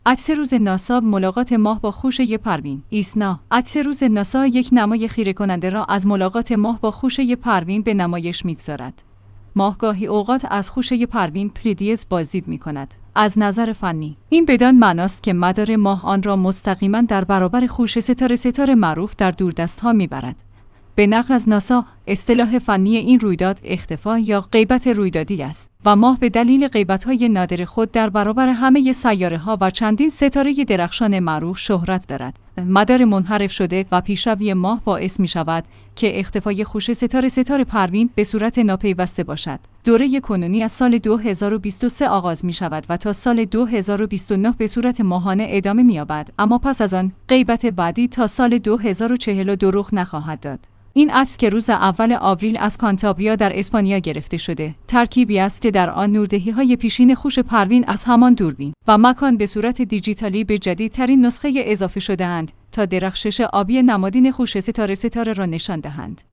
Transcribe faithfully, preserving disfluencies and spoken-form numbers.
عکس روز ناسا ملاقات ماه با خوشه پروین. ایسنا. عکس روز ناسا یک نمای خیره کننده را از ملاقات ماه با خوشه پروین به نمایش می‌گذارد. ماه گاهی اوقات از خوشه پروین پریدیس بازدید می‌کند. از نظر فنی این بدان معناست که مدار ماه آن را مستقیما در برابر خوشه ستاره ستاره معروف در دوردست‌ها می‌برد. به نقل از ناسا، اصطلاح فنی این رویداد اختفا یا غیبت رویدادی است و ماه به دلیل غیبت‌های نادر خود در برابر همه سیاره‌ها و چندین ستاره درخشان معروف شهرت دارد. مدار منحرف شده و پیشروی ماه باعث می‌شود که اختفای خوشه ستاره ستاره پروین به صورت ناپیوسته باشد. دوره کنونی از سال دو هزار و بیست و سه آغاز می‌شود و تا سال دو هزار و بیست و نه به صورت ماهانه ادامه می‌یابد، اما پس از آن غیبت بعدی تا سال دو هزار و چهل و دو رخ نخواهد داد. این عکس که روز اول آوریل از کانتابریا در اسپانیا گرفته شده، ترکیبی است که در آن نوردهی‌های پیشین خوش پروین از همان دوربین و مکان به صورت دیجیتالی به جدیدترین نسخه اضافه شده‌اند تا درخشش آبی نمادین خوش ستاره ستاره را نشان دهند.